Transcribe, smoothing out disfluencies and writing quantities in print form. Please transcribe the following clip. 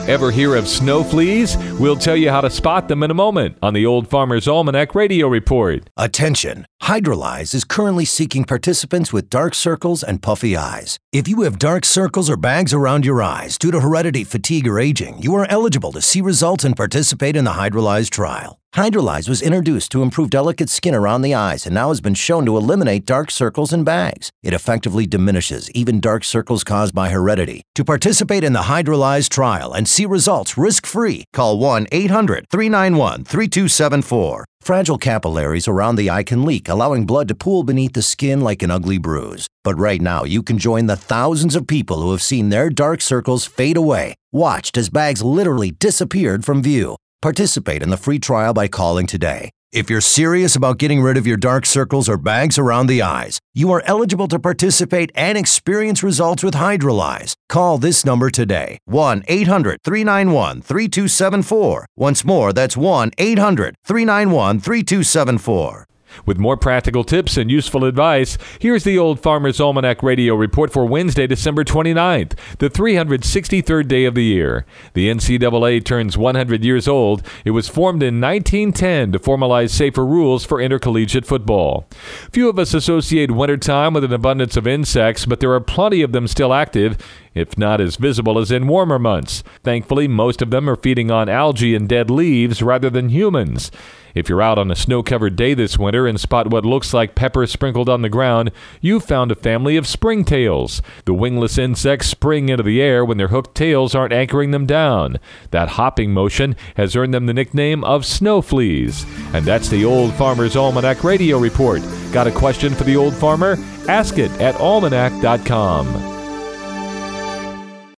Ever hear of snow fleas? We'll tell you how to spot them in a moment on the Old Farmer's Almanac Radio Report. Attention! Hydrolyze is currently seeking participants with dark circles and puffy eyes. If you have dark circles or bags around your eyes due to heredity, fatigue, or aging, you are eligible to see results and participate in the Hydrolyze trial. Hydrolyze was introduced to improve delicate skin around the eyes and now has been shown to eliminate dark circles and bags. It effectively diminishes even dark circles caused by heredity. To participate in the Hydrolyze trial and see results risk-free, call 1-800-391-3274. Fragile capillaries around the eye can leak, allowing blood to pool beneath the skin like an ugly bruise. But right now, you can join the thousands of people who have seen their dark circles fade away, watched as bags literally disappeared from view. Participate in the free trial by calling today. If you're serious about getting rid of your dark circles or bags around the eyes, you are eligible to participate and experience results with Hydrolyze. Call this number today, 1-800-391-3274. Once more, that's 1-800-391-3274. With more practical tips and useful advice, here's the Old Farmer's Almanac Radio Report for Wednesday, December 29th, the 363rd day of the year. The NCAA turns 100 years old. It was formed in 1910 to formalize safer rules for intercollegiate football. Few of us associate wintertime with an abundance of insects, but there are plenty of them still active, if not as visible as in warmer months. Thankfully, most of them are feeding on algae and dead leaves rather than humans. If you're out on a snow-covered day this winter and spot what looks like pepper sprinkled on the ground, you've found a family of springtails. The wingless insects spring into the air when their hooked tails aren't anchoring them down. That hopping motion has earned them the nickname of snow fleas. And that's the Old Farmer's Almanac Radio Report. Got a question for the Old Farmer? Ask it at almanac.com.